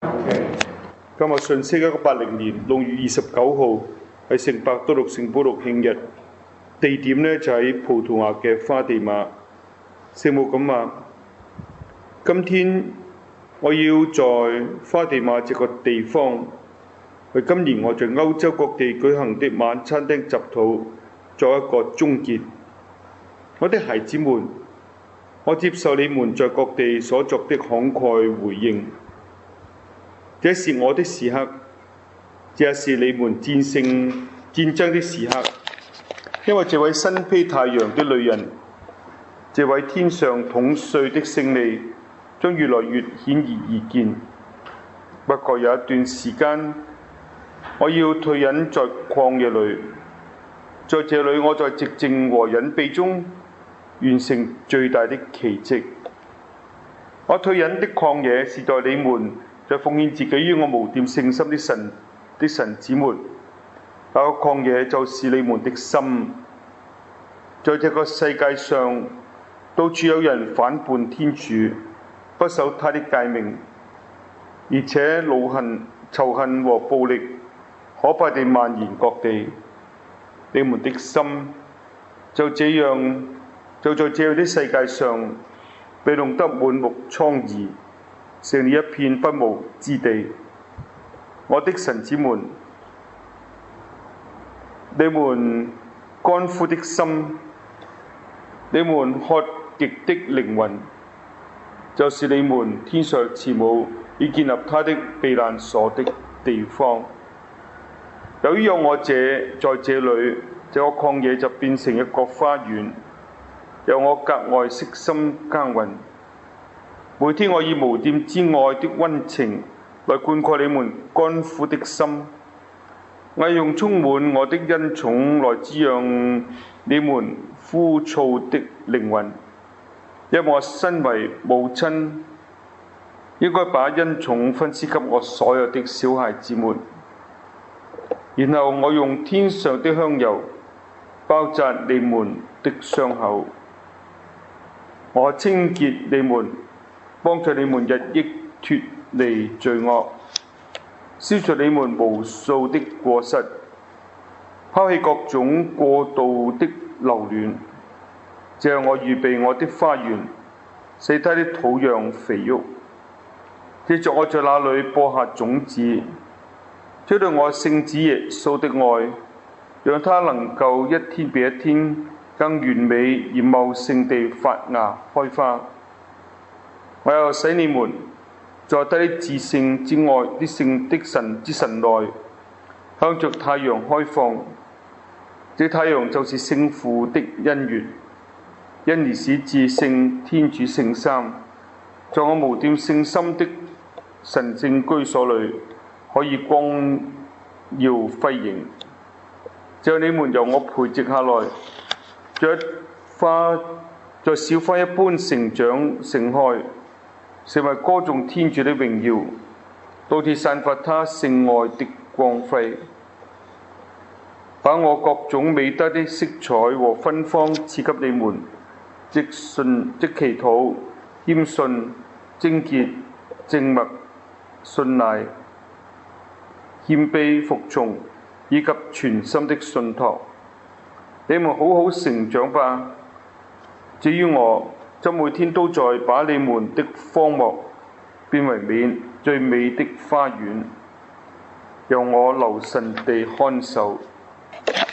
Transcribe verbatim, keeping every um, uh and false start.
今日信息一九八零年六月二十九號係聖伯多祿聖保祿慶日，地點呢就喺葡萄牙嘅花地瑪。聖母咁話：今天我要在花地瑪這個地方，為今年我在歐洲各地舉行的晚餐廳集禱作一個終結。我的孩子們，我接受你們在各地所作的慷慨回應。這是我的時刻，這也是你們戰勝戰爭的時刻。因為這位身披太陽的女人，這位天上統帥的勝利，將越來越顯而易見。不過有一段時間，我要退隱在曠野裏，在這裏我在寂靜和隱秘中完成最大的奇蹟。我退隱的曠野是在你們在奉獻自己於我無玷聖心的神的神子們，那個曠野就是你們的心。在這個世界上，到處有人反叛天主，不守他的誡命，而且惱恨、仇恨和暴力可怕地蔓延各地。你們的心就這樣，就在這樣的世界上被弄得滿目瘡痍，成了一片不毛之地。我的神子們，你們乾枯的心，你們渴極的靈魂，就是你們天上慈母已建立他的避難所的地方。由於有我這在這裏，這個曠野就變成一個花園，由我格外悉心耕耘。每天我以無玷之愛的溫情來灌溉你們乾枯的心，我用充滿我的恩寵來滋養你們枯燥的靈魂。因為我身為母親，應該把恩寵分施給我所有的小孩子們。然後我用天上的香油包紮你們的傷口，我清潔你們，幫助你們日益脫離罪惡，消除你們無數的過失，拋棄各種過度的留戀。這樣我預備我的花園，使它的土壤肥沃。藉着我在那裏播下種子，將對我聖子耶穌的愛，讓它能夠一天比一天更完美而茂盛地發芽開花。我又使你們在他的至聖之外的聖的神之神內，向着太陽開放。這太陽就是聖父的恩源，因而使至聖天主聖三，在我無玷聖心的神聖居所裏，可以光耀輝映。就你們由我培植下來，在花在小花一般成長盛開，成為歌頌天主的榮耀，到處散發他聖愛的光輝，把我各種美德的色彩和芬芳賜給你們，即信即祈禱、謙遜、貞潔、靜默、信賴、謙卑、服從，以及全心的信託。你們好好成長吧。至於我，就每天都在把你們的荒漠變為美最美的花園，由我留神地看守。